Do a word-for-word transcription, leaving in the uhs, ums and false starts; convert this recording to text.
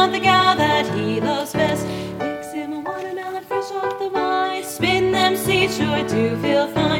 out the gal that he loves best. Mix him a watermelon fresh off the vine. Spin them seeds sure do feel fine.